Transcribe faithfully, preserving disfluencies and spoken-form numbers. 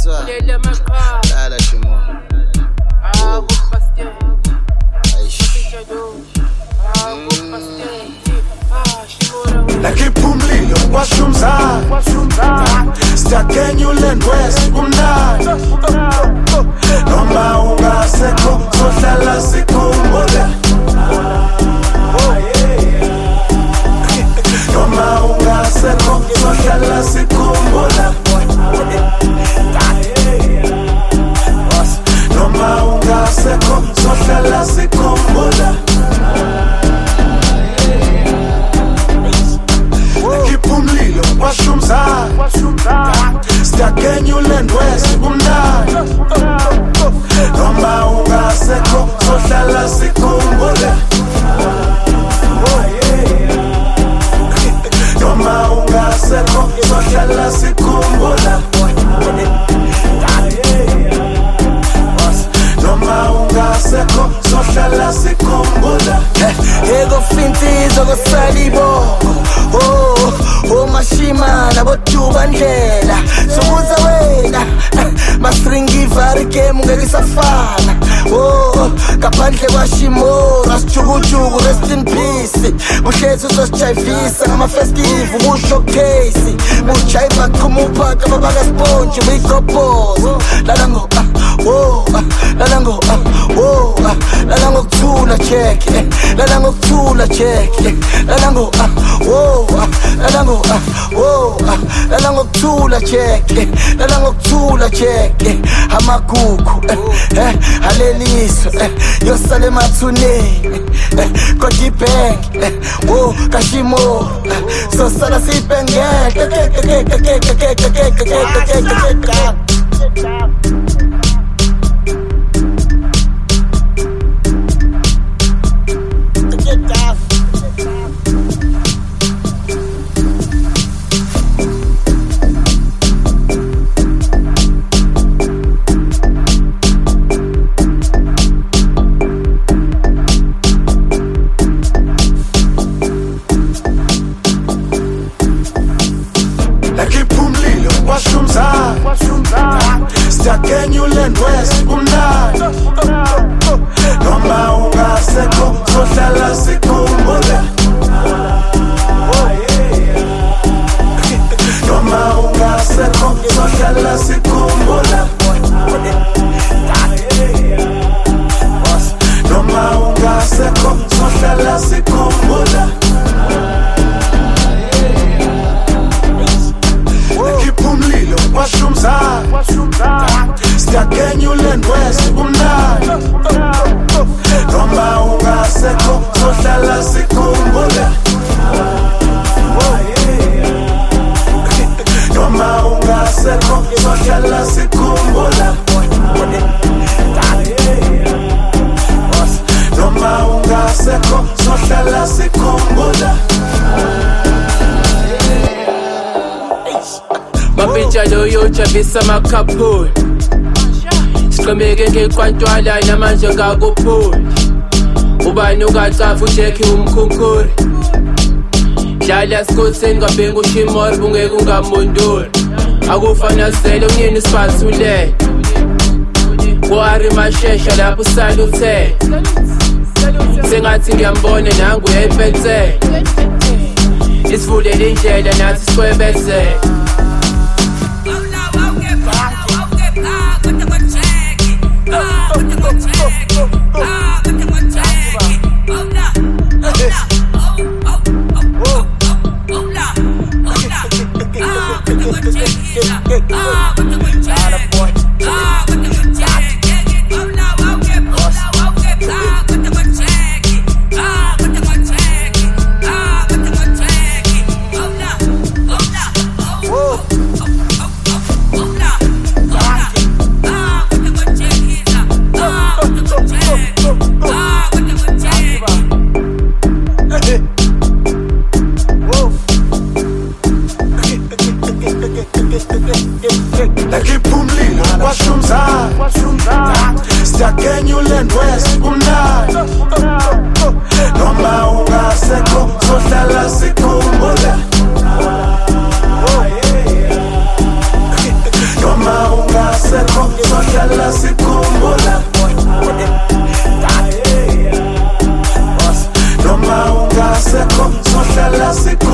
What's up? Lala Shimo. Ah, good pastel. Nakiphumlile kwashumzana Sitakenyuland West kumnandi Noma ungasekho sohlala sikhumbule Noma ungasekho sohlala sikhumbule Noma ungasekho sohlala sikhumbule Nakiphumlile kwashumzana Sitakenyuland West kumnandi Noma ungasekho sohlala sikhumbule Noma ungasekho sohlala sikhumbula Noma ungasekho sohlala sikhumbula Ego fintizo go salibo Oh, oh mashima na botuba ndlela Subuza wena Mastringi varike mungelisafana Oh, kapandle kwa shimora Schugujugu, rest in peace Mushezi usoschaivisa Ngama festive, mu showcase Muchaiva kumupaka babaga sponge Wikopozo Lalango, ah, oh, ah, lalango, ah, oh, ah Lalango kutula check, eh Lalango kutula check, eh Lalango, ah, oh, ah Lalango, ah, oh, ah Lalango kutula check, eh Lalango kutula check, eh Hamakuku, eh, eh Haleliso, eh Yosale matsune, eh Kodi bank, eh Oh, kashimo, eh So sala si penge, ke ke ke ke ke ke ke ke ke ke ke ke ke ke Nakiphumlile kwashumzana Sitakenyuland West kumnandi Noma ungasekho sohlala sikhumbule Noma ungasekho sohlala sikhumbule Noma ungasekho sohlala sikhumbule Nakiphumlile kwashumzana Sitakenyuland West kumnandi Noma ungasekho sohlala sikhumbule Noma ungasekho sohlala sikhumbule Noma ungasekho sohlala sikhumbule Mapintsha loyo jabisa makaphuli Siqhubeke ngekwantwala namanje ngakuphuli Ubani ungacafa ujekhi umkhunkuri Dlala sikutheni ngabengu shimori bungeke ungamunduri Akufana zele unyeni sibathule Kwari mashesha lapho usala uthe Sengathi ngiyambone nangu uyayiphethe Isivulele indlela nathi sikwebethe sohlala sikhumbula